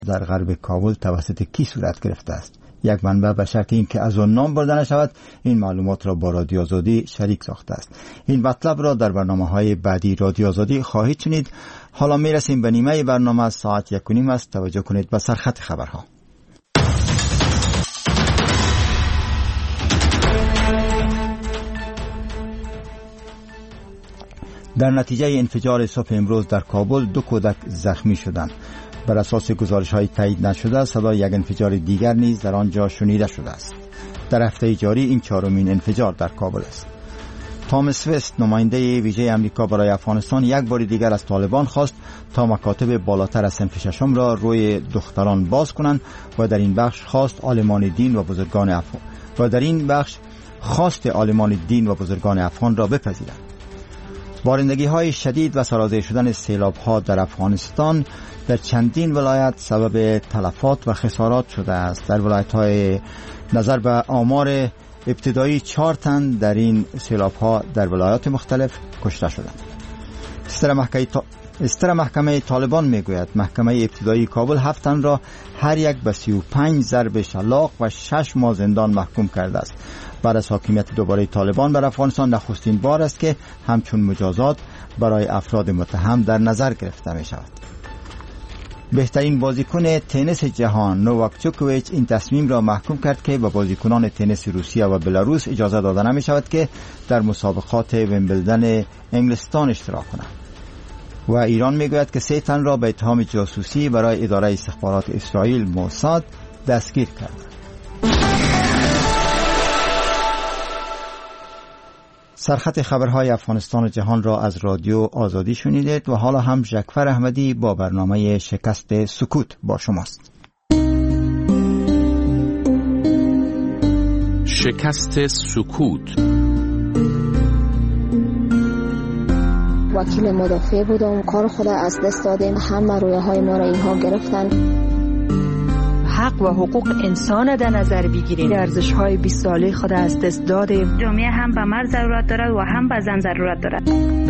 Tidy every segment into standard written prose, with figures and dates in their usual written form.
در غرب کابل توسط کی صورت گرفته است؟ یک منبع به شرط اینکه از آن نام برده نشود این معلومات را با رادیو آزادی شریک ساخته است. این مطلب را در برنامه‌های بعدی رادیو آزادی خواهید شنید. حالا میرسیم به نیمه برنامه. ساعت 1:30 است. توجه کنید به سرخط خبرها. در نتیجه انفجار صبح امروز در کابل 2 کودک زخمی شدند. بر اساس گزارش‌های تایید نشده صدای یک انفجار دیگر نیز در آنجا شنیده شده است. در هفته جاری این 4مین انفجار در کابل است. تامس وست نماینده ویژه آمریکا برای افغانستان یک بار دیگر از طالبان خواست تا مکاتب بالاتر از صنف ششم را روی دختران باز کنند و در این بخش خواست عالمان دین و بزرگان افغان را بپذیرند. بارندگی‌های شدید و سرازیر شدن سیلاب‌ها در افغانستان در چندین ولایت سبب تلفات و خسارات شده است. در ولایت‌های نظر به آمار ابتدایی 4 تن در این سیلاب‌ها در ولایات مختلف کشته شدند. استر محکمه طالبان میگوید محکمه ابتدایی کابل 7 تن را هر یک به 35 ضرب شلاق و 6 ماه زندان محکوم کرده است. بعد از حاکمیت دوباره طالبان بر افغانستان نخستین بار است که همچون مجازات برای افراد متهم در نظر گرفته می شود. بهترین بازیکن تنیس جهان نوواک جوکوویچ این تصمیم را محکوم کرد که به بازیکنان تنیس روسیه و بلاروس اجازه داده نمی شود که در مسابقات ویمبلدن انگلستان اشتراک کنند. و ایران میگوید که 3 تن را به اتهام جاسوسی برای اداره استخبارات اسرائیل موساد دستگیر کرد. سرخط خبرهای افغانستان و جهان را از رادیو آزادی شنیدید و حالا هم ژکفر احمدی با برنامه شکست سکوت با شماست. شکست سکوت. وکیل مدافع بودم، کار خود از دست دادیم، همه رویاهای ما را اینها گرفتن. حق و حقوق انسان در نظر بگیریم. ارزش‌های 20 ساله خود از دست دادیم. جامعه هم به مرد ضرورت دارد و هم به زن ضرورت دارد.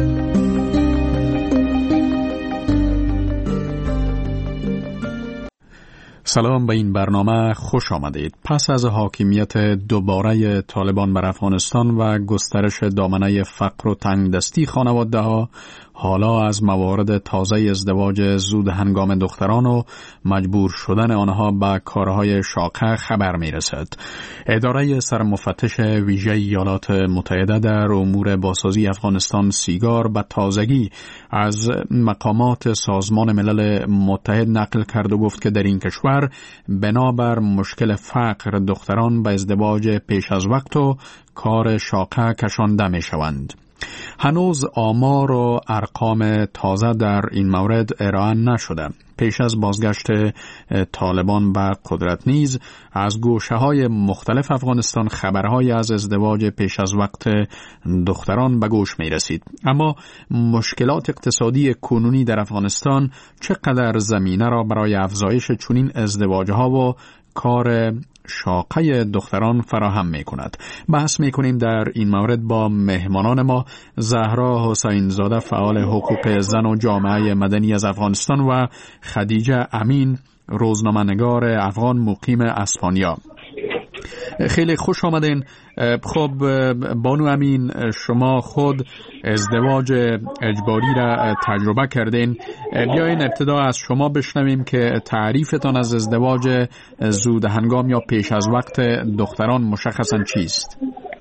سلام، به این برنامه خوش آمدید. پس از حاکمیت دوباره طالبان بر افغانستان و گسترش دامنه فقر و تنگدستی خانواده‌ها، حالا از موارد تازه ازدواج زود هنگام دختران و مجبور شدن آنها به کارهای شاقه خبر می رسد. اداره سرمفتش ویژه ایالات متحده در امور بازسازی افغانستان سیگار به تازگی از مقامات سازمان ملل متحد نقل کرد و گفت که در این کشور بنابر مشکل فقر دختران به ازدواج پیش از وقت و کار شاقه کشانده می شوند. هنوز آمار و ارقام تازه در این مورد ارائه نشده. پیش از بازگشت طالبان به قدرت نیز از گوشه‌های مختلف افغانستان خبرهای از ازدواج پیش از وقت دختران به گوش می رسید. اما مشکلات اقتصادی کنونی در افغانستان چقدر زمینه را برای افزایش چنین ازدواجها و کار شاقه دختران فراهم می کند. بحث می کنیم در این مورد با مهمانان ما: زهرا حسین زاده، فعال حقوق زن و جامعه مدنی از افغانستان، و خدیجه امین، روزنامه‌نگار افغان مقیم اسپانیا. خیلی خوش آمدین. خب بانو امین، شما خود ازدواج اجباری را تجربه کردین. بیاین ابتدا از شما بشنویم که تعریفتان از ازدواج زود هنگام یا پیش از وقت دختران مشخصاً چیست؟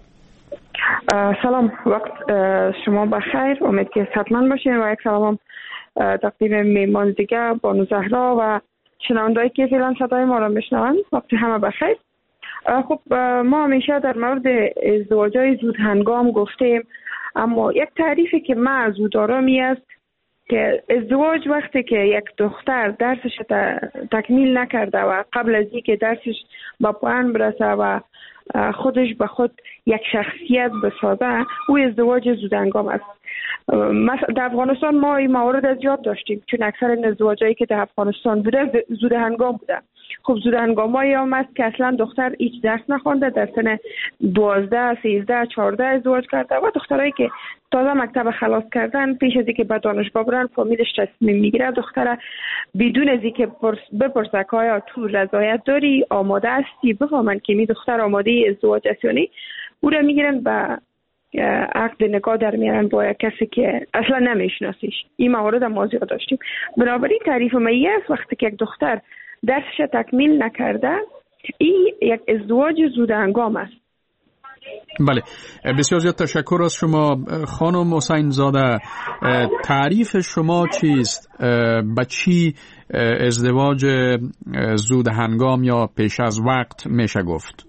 سلام، وقت شما بخیر. امید که صحتمند باشین و یک سلام تقدیم میمان دیگه بانو زهرا و شنوندهایی که فعلا صدای ما را میشنوند. وقت همه بخیر. خب ما همیشه در مورد ازدواج‌های زود هنگام گفتیم، اما یک تعریفی که من دارم است که ازدواج وقتی که یک دختر درسش تکمیل نکرده و قبل از اینکه درسش به پایان برسه و خودش به خود یک شخصیت بسازه، او ازدواج زود هنگام است. در افغانستان ما این موارد از زیاد داشتیم، چون اکثر ازدواجایی که در افغانستان بوده زود هنگام بوده خب زودهنگامایی هم است که اصلا دختر هیچ درس نخونده، در سن 12 13 14 ازدواج کرده و دخترایی که تازه مکتب خلاص کردن پیش از اینکه به دانشگاه برن فامیلش تصمیم میگیره دختر بدون از اینکه بپرسه که آیا تو رضایت داری، آماده هستی، بفهمن که می دختر آماده ازدواج است یا نه، او را میگیرن به عقد نکاح در میارن با یک کسی که اصلا نمیشناسیش. این موارد ما زیاد داشتیم. بنابراین تعریف مایی است وقتی که یک دختر درسش تکمیل نکرده، این یک ازدواج زودهنگام است. بله، بسیار زیاد تشکر از شما خانم حسین زاده. تعریف شما چیست؟ به چی ازدواج زودهنگام یا پیش از وقت میشه گفت؟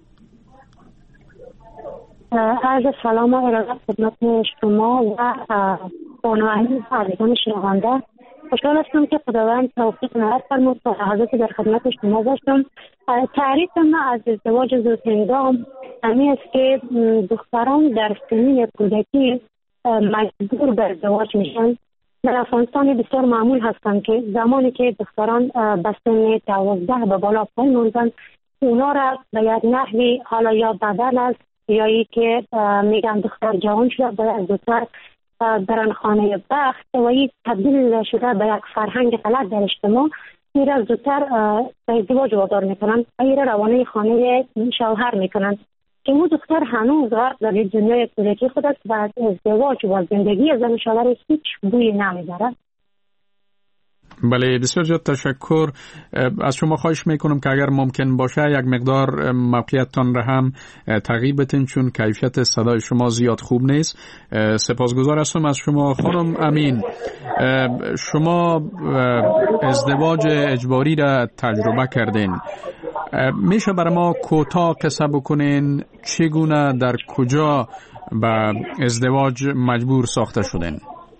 عرض سلام و ارادت خدمت شما و بانوانی عزیزان شنونده. خوشحال هستم که خداوند توفیق عنایت فرمود تا لحظاتی در خدمت شما باشم. تعریف من از ازدواج زودهنگام همین است که دختران در سنین کودکی مجبور به ازدواج میشن. در افغانستان بسیار معمول هستند که زمانی که دختران به سن 12 به بالا پایین اونا را به یک نحوی حالا یا بدل است یا ای که میگن دختر جوان شده باید زودتر برن خانه بخت و این تبدیل شده به یک فرهنگ غلط در اجتماع، این را زودتر به ازدواج وادار میکنن، این را روانه خانه شوهر میکنن که اون دختر هنوز در دنیای کودکی خود است و از ازدواج و زندگی زن شوهر هیچ بوی نمیبرد. بله، بسیار زیاد تشکر از شما. خواهش میکنم که اگر ممکن باشه یک مقدار موقعیتتان را هم تغییر بدین چون کیفیت صدای شما زیاد خوب نیست. سپاسگزار هستم از شما. خانم امین، شما ازدواج اجباری را تجربه کردین، میشه برای ما کوتاه قصه بکنین چگونه در کجا به ازدواج مجبور ساخته شدین؟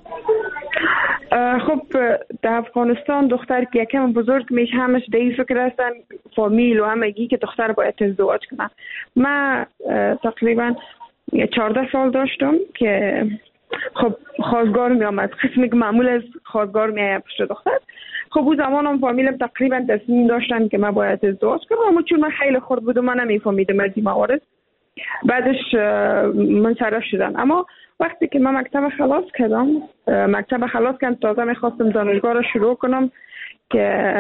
خب در افغانستان دختر که یکم بزرگ میشه همش به این فکر هستن فامیل و همگی که دختر باید ازدواج کنه. من تقریبا 14 سال داشتم که خب خواستگار می آمد، قسمی که معمول از خواستگار می آید پشت دختر. خب اون زمان هم فامیلم تقریبا تصمیم داشتن که من باید ازدواج کنم، اما چون من خیلی خرد بودم من نمیفهمیدم از این موارد. بعدش منصرف شدن. اما وقتی که من مکتب خلاص کردم تازه میخواستم دانشگاه رو شروع کنم که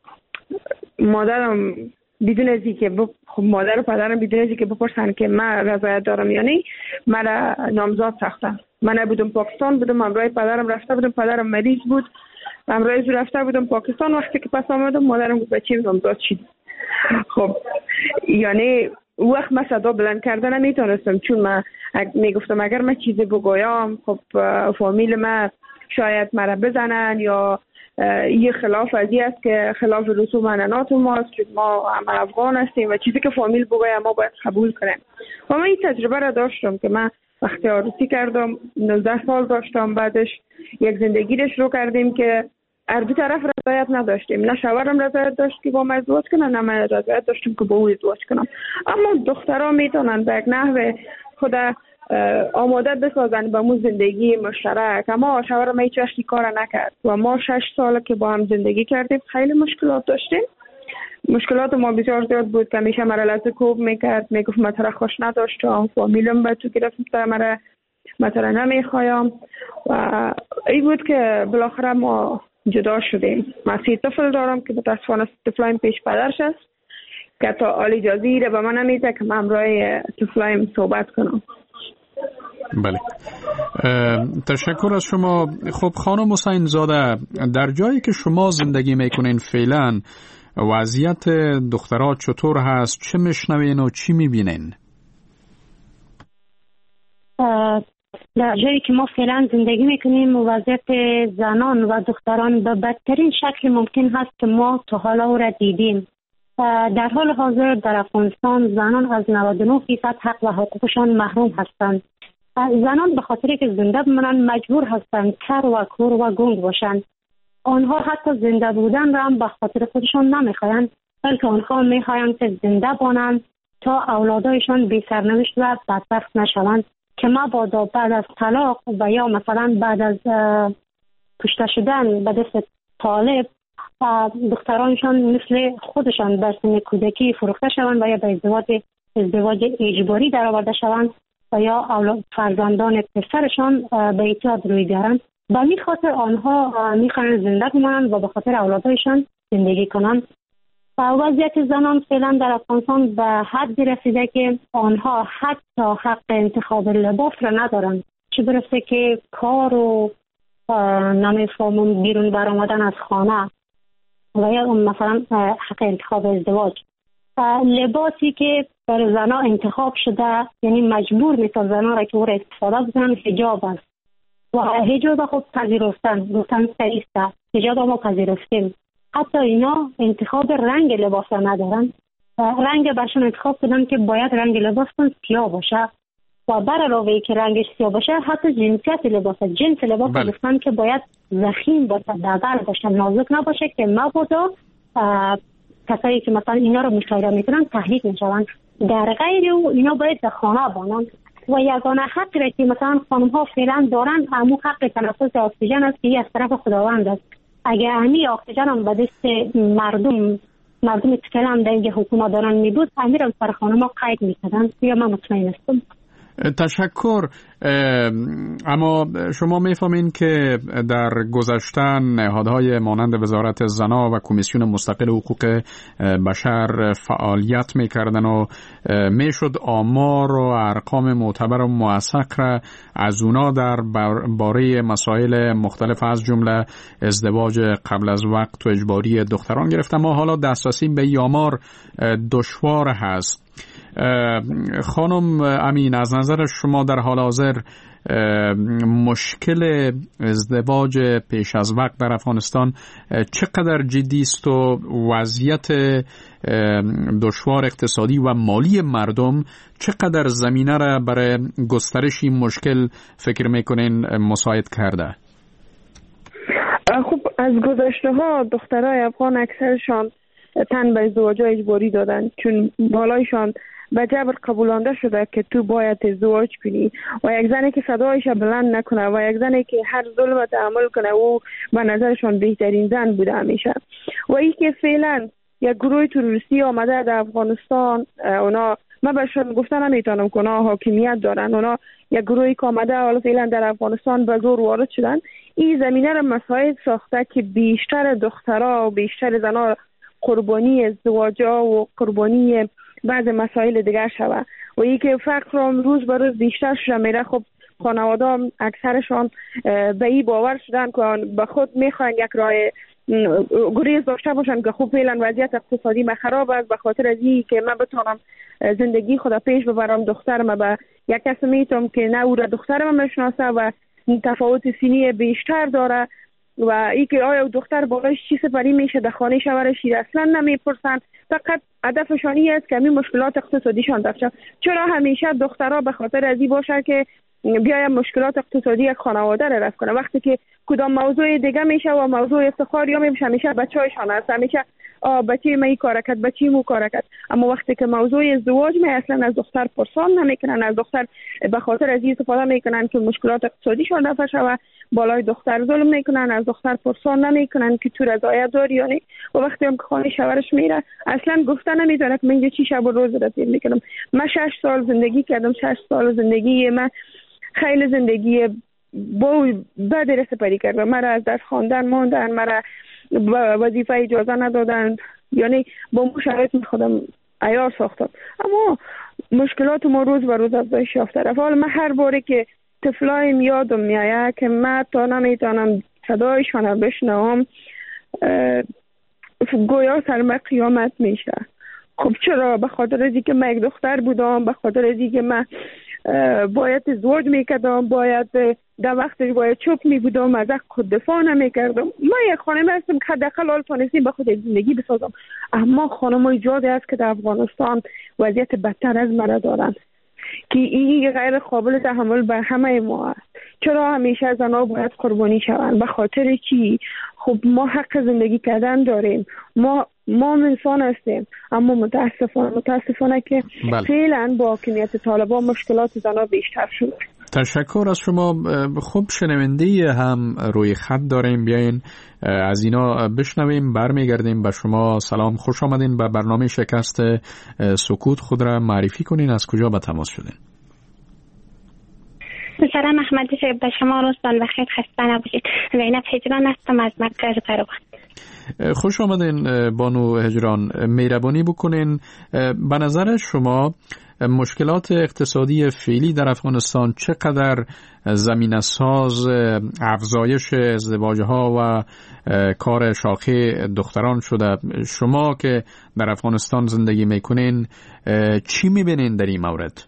مادرم بدون از اینکه مادر و پدرم بدون از اینکه بپرسن که من رضایت دارم یا نه مرا نامزد ساختن. من نبودم پاکستان بودم، همراه پدرم رفته بودم، پدرم مریض بود، همراه او رفته بودم پاکستان. وقتی که پس آمدم مادرم گفت بچه‌م نامزد شد. خب یعنی وقت من صدا بلند کردن نمیتونستم چون من میگفتم اگر من چیزی بگویم خب فامیل من شاید مرا بزنن یا یه خلاف ازی است که خلاف رسوم عنعنات ماست که ما هم افغان هستیم و چیزی که فامیل بگویم ما باید قبول کنیم. و من این تجربه را داشتم که من وقتی عروسی کردم 19 سال داشتم، بعدش یک زندگی رو شروع کردیم که هر دو طرف رضایت نداشتیم. نه شوهرم رضایت داشت که با من ازدواج کنه، نه من رضایت داشتم که با او ازدواج کنم. اما دخترها میتونن به یک نحو خود آماده بسازن به مو زندگی مشترک. اما شوهرم هیچ وقت کار نکرد و ما 6 سال که با هم زندگی کردیم خیلی مشکلات داشتیم. مشکلات ما بسیار زیاد بود که همیشه مرا لحظه کوب میکرد، میگفت من ترا خوش نداشتم، فامیلم به تو گرفت من ترا نمیخوایم و این بود که بالاخره ما جدا شدیم. من 3 طفل دارم که متاسفانه طفلایم پیش پدرش است که تا حال اجازه را به من نمیده که من همراه طفلایم صحبت کنم. بله، تشکر از شما. خب خانم حسین زاده، در جایی که شما زندگی میکنین فعلا وضعیت دخترها چطور هست؟ چه میشنوین و چی میبینین؟ در جایی که ما فعلا زندگی میکنیم وضعیت زنان و دختران به بدترین شکل ممکن هست که ما تا حالا او را دیدیم. در حال حاضر در افغانستان زنان از 99% حق و حقوقشان محروم هستند. زنان به خاطر که زنده بمانند مجبور هستند کر و کور و گنگ باشند. آنها حتی زنده بودن را هم به خاطر خودشان نمیخواهند، بلکه آنها میخواهند که زنده بمانند تا اولادایشان بی سرنوشت و بدبخت نشوند که مبادا بعد از طلاق و یا مثلا بعد از کشته شدن به دست طالب دخترانشان مثل خودشان در سن کودکی فروخته شوند و یا به ازدواج اجباری در آورده شوند و یا فرزندان پسرشان به اعتیاد روی بیارند. به این خاطر آنها میخواهند زنده بمانند و به خاطر اولادایشان زندگی کنند. وضعیت زنان فعلا در افغانستان به حدی رسیده که آنها حتی حق انتخاب لباس را ندارند، چه برسه که کار و نمیفهمم بیرون برآمدن از خانه و یا مثلا حق انتخاب ازدواج. لباسی که برای زنها انتخاب شده، یعنی مجبور میکنن زنها را که او را استفاده بکنن، حجاب است و حجاب خود پذیرفتن، گفتن صحیح است، حجاب ما پذیرفتیم. حتی اینا انتخاب رنگ لباس را ندارن، رنگ برشون انتخاب کردن که باید رنگ لباس سیاه باشه و بر علاوه که رنگش سیاه باشه حتی جنسیت لباس، جنس لباس گفتن که باید ضخیم باشه، دبل باشه، نازک نباشه که مبادا کسایی که مثلا اینا رو مشاهده میکنن تحریک میشوند. در غیر او اینا باید در خانه بانند و یگانه حقی را که مثلا خانم ها فعلا دارن همون حق تنفس اکسیژن است که از طرف خداوند است. اگه همی اکسیژن هم به دست مردم فعلا در اینجا حکومت دارن میبود، امیر هم سر خانم ها قید میکردن یا من مطمئن هستم. تشکر. اما شما میفهمین که در گذشته نهادهای مانند وزارت زنا و کمیسیون مستقل حقوق بشر فعالیت میکردن و میشد آمار و ارقام معتبر و موثق را از اونا در باره مسائل مختلف از جمله ازدواج قبل از وقت و اجباری دختران گرفت، اما حالا دسترسی به این آمار دشوار هست. خانم امین، از نظر شما در حال حاضر مشکل ازدواج پیش از وقت در افغانستان چقدر جدی است و وضعیت دشوار اقتصادی و مالی مردم چقدر زمینه را برای گسترش این مشکل فکر میکنین مساعد کرده؟ خب از گذشته ها دخترای افغان اکثرشان تن به ازدواج اجباری دادن، چون بالایشان به جبر قبولانده شده که تو باید ازدواج کنی و یک زنی که صدایش بلند نکنه و یک زنی که هر ظلم تحمل کنه او به نظرشان بهترین زن بوده همیشه. و این که فعلا یک گروه تروریستی آمده در افغانستان، اونا من برشان گفتن نمیتونم که اونا حاکمیت دارن، اونا یک گروهی که آمده حالا فعلا در افغانستان به زور وارد شدن، این زمینه را مساعد ساخته که بیشتر دخترها و بیشتر زنها قربانی ازدواجا و قربانی بعض مسائل دیگر شود و این که فقر هم روز به روز بیشتر شده میره. خب خانواده هم اکثرشان به این باور شدن که به خود میخواین یک راه گریز داشته باشن که خب فعلا وضعیت اقتصادی ما خراب است، به خاطر از این که من بتونم زندگی خود پیش ببرم دخترم به یک کسی میتونم که نه او را دخترم میشناسه و تفاوت سنی بیشتر داره و ای که آیا دختر بالایش چی سپری میشه در خانه شوهرش اصلا نمیپرسن، فقط هدفشانی است که همین مشکلات اقتصادیشان داشته. چرا همیشه دخترها به خاطر از این باشه که بیایم مشکلات اقتصادی یک خانواده را رفع کنه، وقتی که کدام موضوع دیگه میشه و موضوع افتخار یا میشه همیشه بچه‌هایشان هست، همیشه بچه من این کار کرد، بچه مو کار کرد. اما وقتی که موضوع ازدواج می اصلا از دختر پرسان نمیکنن، از دختر به خاطر از این استفاده میکنن که مشکلات اقتصادیشان رفع شود، بالای دختر ظلم میکنن، از دختر پرسان نمیکنن که تو رضایت داری یا نه. و وقتی هم که خانه شوهرش میره اصلا گفتن نمیدونه که من چی شب و روز رسید میکنم. من 6 سال زندگی کردم، 6 سال زندگی من خیلی زندگی با بعد رسپری کردم، مرا از دست خواندن ماندن، مرا وظیفه اجازه ندادن، یعنی با مشارکت خودم عیار ساختم. اما مشکلات ما روز به روز افزایش یافته رفت. حالا من هر باری که طفلایم یادم میآید که من تا نمیتونم صدایشان بشنوم گویا سرم قیامت میشه. خب چرا؟ به خاطر از اینکه من یک دختر بودم، به خاطر از اینکه من باید ازدواج میکردم، باید در وقتش باید چوب میبودم، از خود دفاع نمیکردم. من یک خانم هستم که حداقل حال تونستیم به خود زندگی بسازم، اما خانم‌های زیادی است که در افغانستان وضعیت بدتر از مرا دارند که این غیر قابل تحمل بر همه ما است. چرا همیشه زنها باید قربانی شوند؟ به خاطر چی؟ خب ما حق زندگی کردن داریم، ما انسان هستیم، اما متاسفانه که فعلا با حاکمیت طالبان مشکلات زنها بیشتر شده. تشکر از شما. خوب شنونده هم روی خط داریم، بیاین از اینا بشنویم، برمیگردیم به شما. سلام، خوش آمدین به برنامه شکست سکوت. خود را معرفی کنین، از کجا به تماس شدین؟ سلام احمدی صاحب، به شما روزتان بخیر، خسته نباشید. زینب هجران هستم از مکه قروان. خوش آمدین بانو هجران. مهربانی بکنین، به نظر شما مشکلات اقتصادی فعلی در افغانستان چقدر زمینه ساز افزایش ازدواج‌ها و کار شاخه دختران شده؟ شما که در افغانستان زندگی میکنین چی میبینین در این مورد؟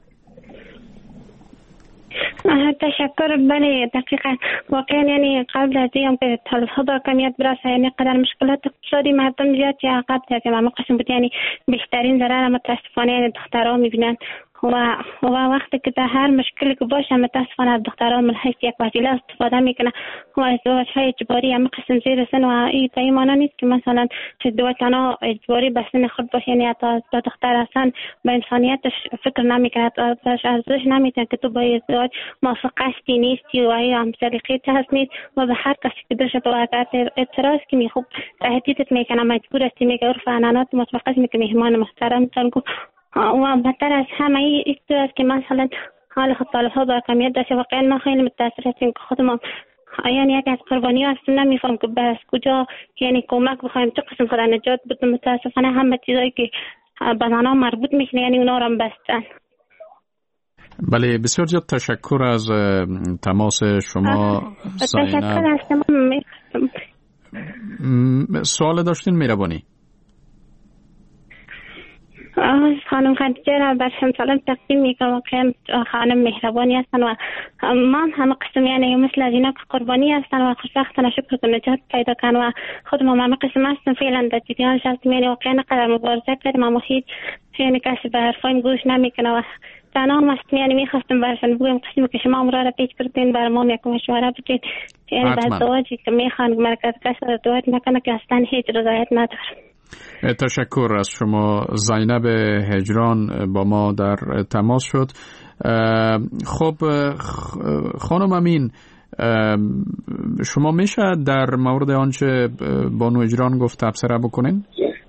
تشکر. بله دقیقا، واقعا یعنی قبل از این که طالب‌ها با کمیت برسه، یعنی قدر مشکلات اقتصادی مردم زیاد یا قبل از این قسم بود، یعنی بهترین ضرر متاسفانه یعنی دخترها میبینن و وقتی که در هر مشکلی که باشه متاسفانه از دخترها من حیث یک وسیله استفاده میکنه و ازدواج‌های اجباری هم قسم زیر سن و این تا این معنی نیست که مثلا ازدواج تنها اجباری به سن خود باشه، یعنی تا دختر اصلا به انسانیتش فکر نمیکنه، ازش ارزش نمیده که تو با ازدواج موافق هستی نیستی و این هم سلیقه هست نیست و به هر کسی که بشه تو اعتراض کنی خوب تهدیدت میکنه، مجبور هستی میگه عرف عنعنات مطلقه میگه مهمان محترم تنگو. و بدتر از همه این است که مثلا حال خود طالب‌ها با کمیت داشته. واقعا ما خیلی متأثر هستیم که خود ما یعنی یک از قربانی هستیم، نمیفهم که بس کجا یعنی کمک بخوایم، چه قسم خود نجات بدیم. متاسفانه همه چیزایی که به آنها مربوط میشه یعنی اونا رو بستن. بله، بسیار زیاد تشکر از تماس شما. تشکر از شما. سوال داشتین مهربانی؟ خانم خدیجه را بر سلام تقدیم میکنم. واقعا خانم مهربانی هستن و ما همه قسم یعنی مثل از اینا که قربانی هستن و خوشبختانه شکر که نجات پیدا کن و خود ما همه قسم هستن فعلا در جریان هستیم. یعنی واقعا نقدر مبارزه کردیم اما هیچ یعنی کسی به حرفایم گوش نمیکنه و تنها هستیم. یعنی میخواستم برشان بگویم قسمی که شما امرا را پیش کردین بر ما یک مشوره بدید، یعنی بعد دواجی که میخوان مرکز کسی را دواج نکنه که اصلا هیچ رضایت نداره. تشکر از شما. زینب هجران با ما در تماس شد. خب خانم امین، شما میشه در مورد آنچه بانو هجران گفت تبصره بکنین؟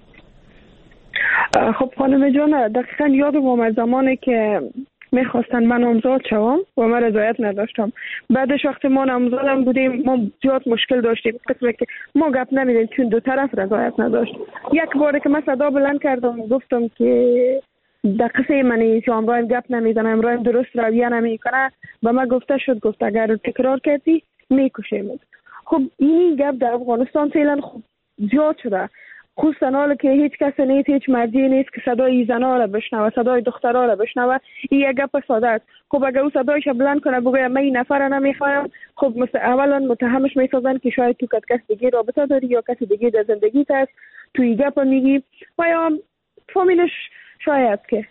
خب خانم جان، دقیقا یادم از زمانی که میخواستن من نامزاد شوم و من رضایت نداشتم. بعدش وقتی ما نامزادم بودیم ما زیاد مشکل داشتیم، قسمه که ما گپ نمیدیم چون دو طرف رضایت نداشت. یک باره که من صدا بلند کردم گفتم که دقیقه منی که امرایم گپ نمیزنه، امرایم درست رویه نمیکنه، به من گفته گفت اگر تکرار کردی میکشیم. خب این گپ در افغانستان فعلا خب زیاد شده، خصوصا حالا که هیچ کسی نیست، هیچ مردی نیست که صدای زنها را بشنوه، صدای دخترها را بشنوه. این یک گپ ساده است. خب اگر او صدایش بلند کنه بگه من این نفر را نمیخوایم، خب اولا متهمش میسازن که شاید تو کس دیگه رابطه داری یا کسی دیگه در زندگیت هست، تو این گپ میگی و یا فامیلش شاید که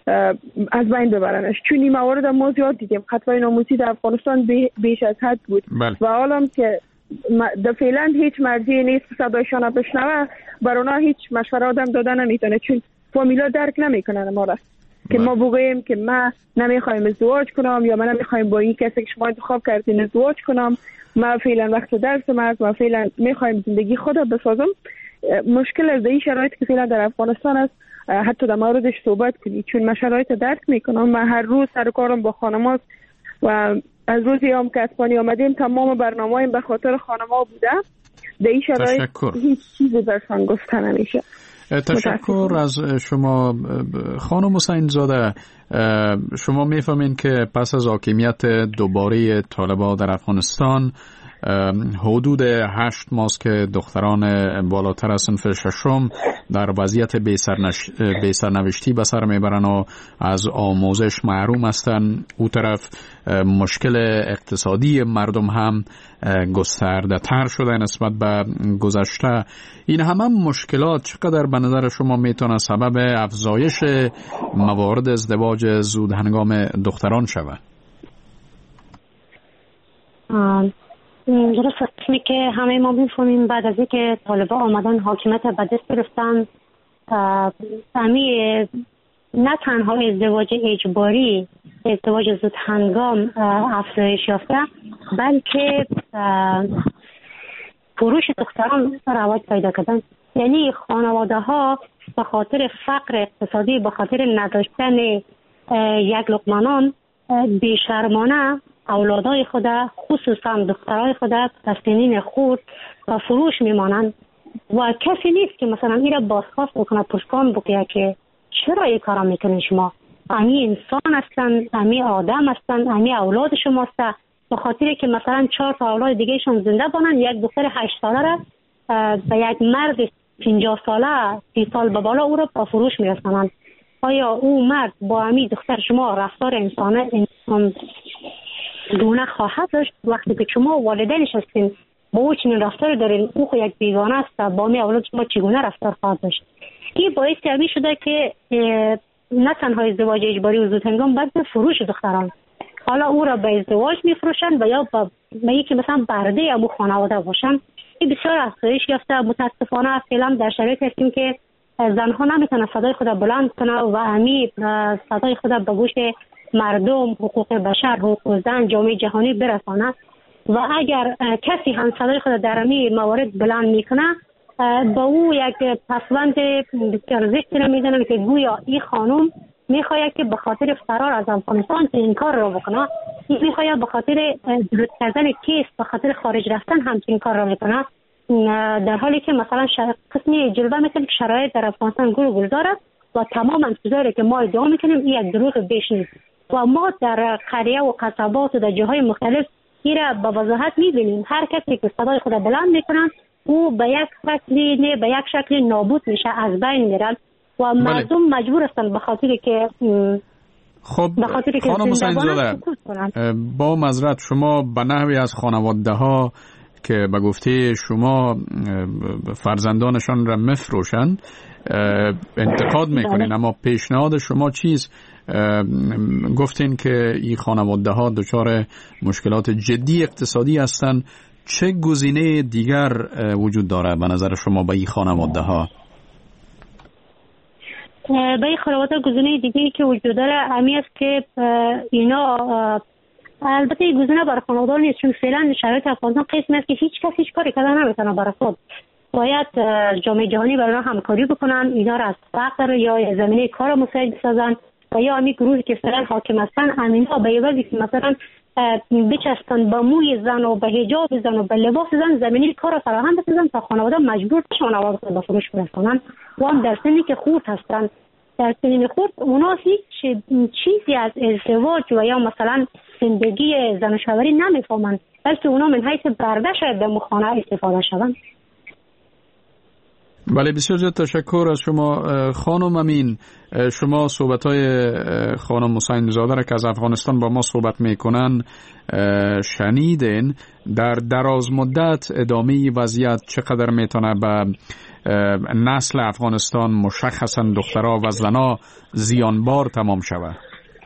از بین ببرنش. چون این موارد ما زیاد دیدیم. خطای ناموسی در افغانستان بیش از حد بود. و حالا که در فعلا هیچ مرزی نیست صدایشان بشنوه، بر اونا هیچ مشوره آدم داده نمیتونه، چون فامیلا درک نمیکنن ما را که ما بگوییم که ما نمیخوایم ازدواج کنم یا من نمیخوایم با این کسی که شما انتخاب کردین ازدواج کنم، ما فعلا وقت درس ما فعلا میخوایم زندگی خود بسازم. مشکل از این شرایط که فعلا در افغانستان است حتی در موردش صحبت کنی، چون من شرایط درک میکنم. من هر روز سر کارم با خانم‌ها و از روزی هم که اسپانی آمدیم تمام برنامه‌ایم به خاطر خانم‌ها بوده. در این شرایط هیچ چیزی برشان گفته نمیشه. تشکر از شما. خانم حسین زاده، شما میفهمین که پس از حاکمیت دوباره طالبان در افغانستان حدود 8 ماه که دختران بالاتر از صنف ششم در وضعیت بی‌سرنوشتی به سر میبرن و از آموزش محروم هستن. او طرف مشکل اقتصادی مردم هم گسترده تر شده نسبت به گذشته. این همه مشکلات چقدر به نظر شما میتونه سبب افزایش موارد ازدواج زود هنگام دختران شود؟ درست است که همه ما میفهمیم بعد از اینکه طالبان آمدن حاکمیت به دست گرفتن، نه تنها ازدواج اجباری ازدواج زود هنگام افزایش یافته، بلکه فروش دختران رواج پیدا کردن. یعنی خانواده ها به خاطر فقر اقتصادی، به خاطر نداشتن یک لقمه نان، بیشرمانه اولادای خود، خصوصا دخترای خود در سنین خرد و فروش میمانند و کسی نیست که مثلا این را بازخواست بکنه، پشتکان بکنه که چرا این کارا میکنین شما؟ امی انسان هستن، امی آدم هستن، امی اولاد شما هست. به خاطر که مثلا 4 تا اولاد دیگه شون زنده بانن، یک دختر 8 ساله را به یک مرد 50 ساله 30 سال به بالا او را با فروش میرسانند. آیا او مرد با امی دختر شما رفتار انسان گونه خواهد داشت؟ وقتی که شما والدینش هستین با او چنین رفتار دارین، او خود یک بیگانه است، با می اولاد شما چگونه رفتار خواهد داشت؟ این باعث همی شده که نه تنها ازدواج اجباری و زود هنگام، بلکه فروش دختران، حالا او را به ازدواج میفروشن و یا به یکی مثلا برده ابو خانواده باشن. این بسیار افزایش یافته. متاسفانه فعلا در شرایط هستیم که زنها نمیتونه صدای خود بلند کنه و امی صدای خود به گوش مردم، حقوق بشر، حقوق زن، جامعه جهانی برسانه و اگر کسی هم صدای خود در امی موارد بلند میکنه، با او یک پسوند بسیار زشتی را میزنن که گویا این خانم میخواید که به خاطر فرار از افغانستان این کار را بکنه، میخواید به خاطر درست کردن کیس به خاطر خارج رفتن همچین کار را میکنه، در حالی که مثلا قسمی جلوه میکنه که شرایط در افغانستان گل و گلزار است و تمام چیزایی که ما ادعا میکنیم این یک دروغ بیش نیست و ما در قریه و قصبات و در جاهای مختلف این را به وضاحت میبینیم. هر کسی که صدای خود بلند میکنن او به یک شکلی نابود میشه، از بین میرن و مردم مجبور هستن به خاطر که خب خانم حسین زاده، با معذرت شما به نحوی از خانواده ها که به گفته شما فرزندانشان را مفروشن انتقاد میکنین، اما پیشنهاد شما چیست؟ گفتین که این خانواده ها دچار مشکلات جدی اقتصادی هستند، چه گزینه دیگر وجود داره به نظر شما به این خانواده ها؟ به این خانواده گزینه دیگری که وجود داره همی است که اینا، البته این گزینه برای خانواده نیست، چون فعلا شرایط افغانستان قسمی است که هیچ کس هیچ کاری کردن نمیتونه برای خود. باید جامعه جهانی برای همکاری بکنن، اینا را از فقر یا زمینه کار مساعد بسازن و یا همین گروهی که فعلا حاکم هستن همینا به یوازی که مثلا بچستن به موی زن و به حجاب زن و به لباس زن زمینه کار را فراهم بسازن تا خانواده مجبور بشن آواز به فروش برسونن و هم در سنی که خورد هستن. در سنین خورد اونا هیچ چیزی از ازدواج و یا مثلا زندگی زن و شوهری نمیفهمن، بلکه اونا من حیث برده شاید به مخانه استفاده شون. بله، بسیار زیاد تشکر از شما خانم امین. شما صحبت‌های خانم حسین زاده را که از افغانستان با ما صحبت میکنن شنیدین. در دراز مدت ادامه وضعیت چقدر میتونه به نسل افغانستان مشخصا دخترها و زنها زیانبار تمام شود؟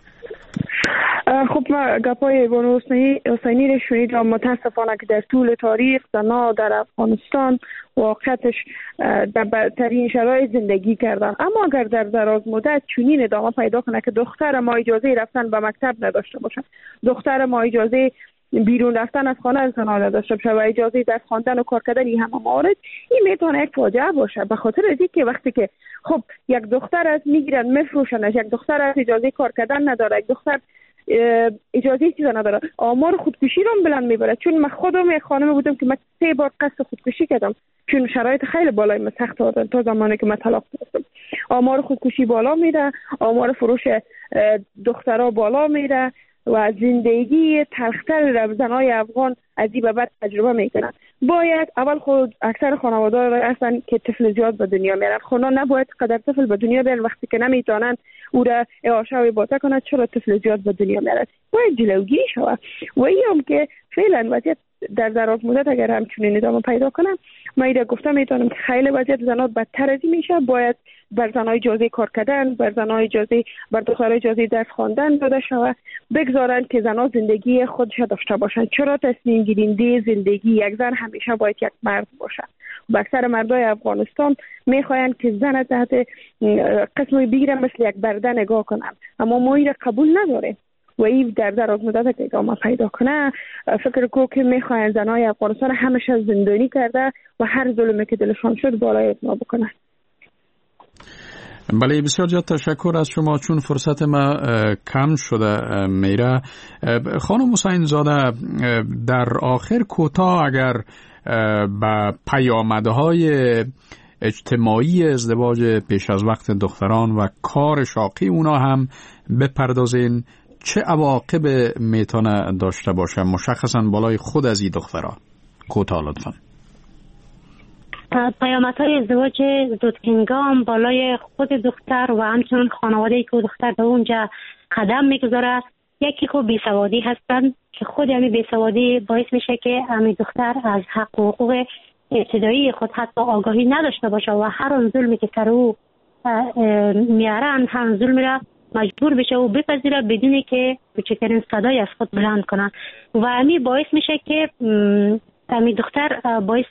خب ما گپای بانو حسینی رو شنیدم. متاسفانه که در طول تاریخ زنها در افغانستان واقعیتش در بدترین شرایط زندگی کردن، اما اگر در دراز مدت چنین ادامه پیدا کنه که دختر ما اجازه رفتن به مکتب نداشته باشه، دختر ما اجازه بیرون رفتن از خانه از زنها نداشته باشه و اجازه درس خواندن و کار کردن این همه موارد، این میتونه یک فاجعه باشه. به خاطر از اینکه وقتی که خب یک دختر از میگیرن میفروشنش، یک دختر از اجازه کار کردن نداره، یک دختر اجازه چیزا نداره، آمار خودکشی رو بلند میبره. چون من خودم یک خانم بودم که من 3 بار قصد خودکشی کردم چون شرایط خیلی بالای من سخت دادن تا زمانی که من طلاق گرفتم. آمار خودکشی بالا میره، آمار فروش دخترها بالا میره و زندگی تلختر زنای افغان از این به بعد تجربه میکنن. باید اول خود اکثر خانواده هستن که طفل زیاد به دنیا میارن، خدا نباید قدر طفل به دنیا بیارن وقتی که نمیتونن او را اعاشه و باطه کنند چرا طفل زیاد به دنیا میارن. باید جلوگیری شود و این هم که فعلا وضعیت در دراز مدت اگر همچنین ادامه پیدا کنم من ایده گفتم میتونم که خیلی وضعیت زنها بدتر از این میشه. باید بر زنها اجازه کار کردن، بر زنها اجازه، بر دخترها اجازه درس خواندن داده شود، بگذارن که زنها زندگی خودش داشته باشن. چرا تصمیم گیرنده زندگی یک زن همیشه باید یک مرد باشه؟ و اکثر مردای افغانستان میخواین که زن تحت قسمی بگیرن مثل یک برده نگاه کنن، اما ما این قبول نداریم. و این در دراز مدت که ادامه پیدا کنه فکر کو که میخواین زنای افغانستان همش زندانی کرده و هر ظلمی که دلشان شد بالای اتنا بکنه. بله، بسیار زیاد تشکر از شما. چون فرصت ما کم شده میره، خانم حسین زاده در آخر کوتاه اگر به پیامدهای اجتماعی ازدواج پیش از وقت دختران و کار شاقی اونا هم بپردازین، چه عواقب میتونه داشته باشه مشخصا بالای خود از این دخترها؟ کوتاه لطفا. پیامدهای ازدواج زودهنگام بالای خود دختر و همچنان خانواده‌ای که دختر به اونجا قدم میگذاره، یکی خب بیسوادی هستن که خود همین بیسوادی باعث میشه که همین دختر از حق و حقوق ابتدایی خود حتی آگاهی نداشته باشه و هر آن ظلمی که سر او میارن هر ظلمی را مجبور بشه و بپذیره بدون که کوچکترین صدای از خود بلند کنه و همین باعث میشه که همین دختر باعث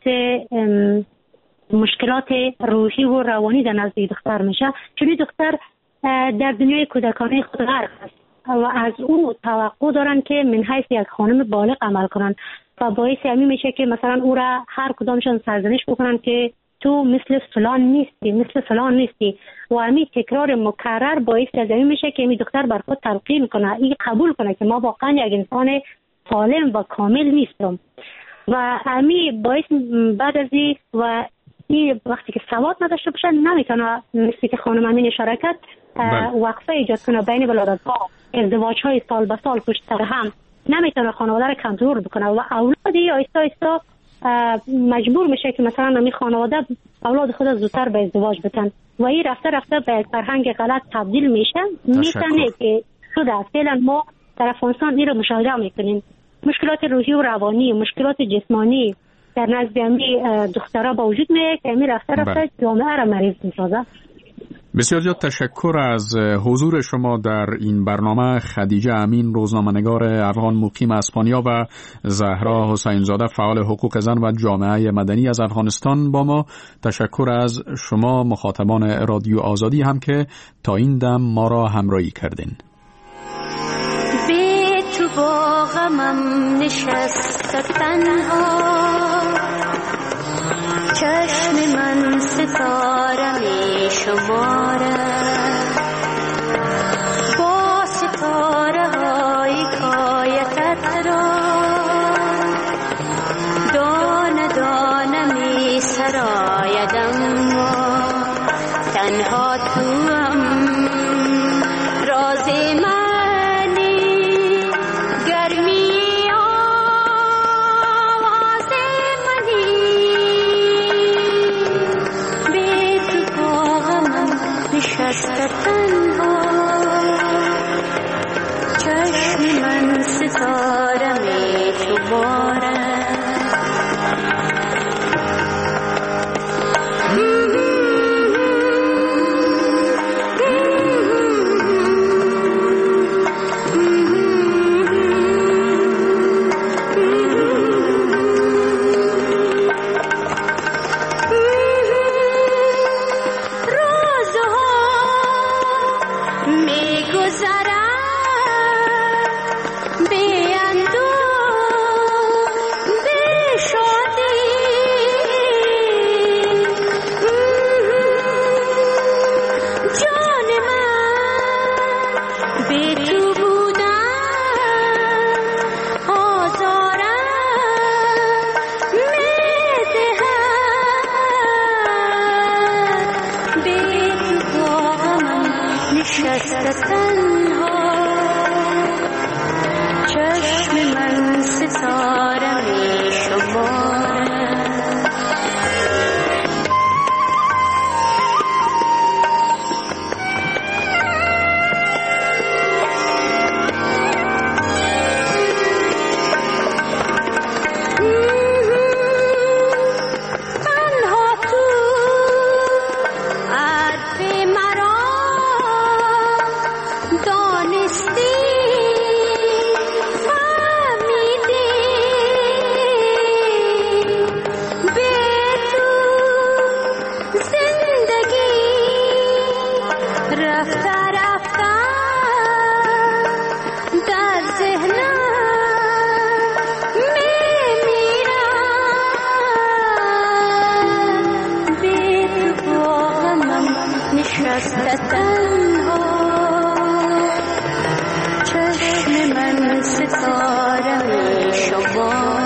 مشکلات روحی و روانی در نزد دختر میشه، چون دختر در دنیای کودکانه خود غرق است و از اون توقع دارن که من حیث یک خانم بالغ عمل کنن و باعث همین میشه که مثلا او را هر کدامشان سرزنش بکنن که تو مثل فلان نیستی، مثل فلان نیستی و همین تکرار مکرر باعث از همین میشه که این دختر بر خود تلقین کنه، این قبول کنه که ما واقعا یک انسان سالم و کامل نیستم و همین باعث بعد از این و این وقتی که سواد نداشته باشه نمیتونه مثل که خانم امین اشاره کرد وقفه ایجاد کنه بین ولادت‌ها، ازدواج‌های سال به سال پشت سر هم، نمیتونه خانواده رو کنترل بکنه و اولادی آیستا آیستا مجبور میشه که مثلا همین خانواده اولاد خود زودتر به ازدواج بتن و این رفته رفته به فرهنگ غلط تبدیل میشه. میتونه که شده فعلا ما در افغانستان این رو مشاهده میکنیم، مشکلات روحی و روانی، مشکلات جسمانی در نزد دخترها با وجود میاد که همین رفته رفته جامعه را مریض میسازه. بسیار زیاد تشکر از حضور شما در این برنامه. خدیجه امین، روزنامه‌نگار افغان مقیم اسپانیا و زهرا حسین زاده، فعال حقوق زن و جامعه مدنی از افغانستان با ما. تشکر از شما مخاطبان رادیو آزادی هم که تا این دم ما را همراهی کردین. به تو با غمم نشست تنها، چشم من ستاره می شمارد، با ستاره های کایتت را دانه دانه می سراید، اما تنها تو هم راز چشم من ستاره می شمارد. نشسته تنها چشم من ستاره می شمارد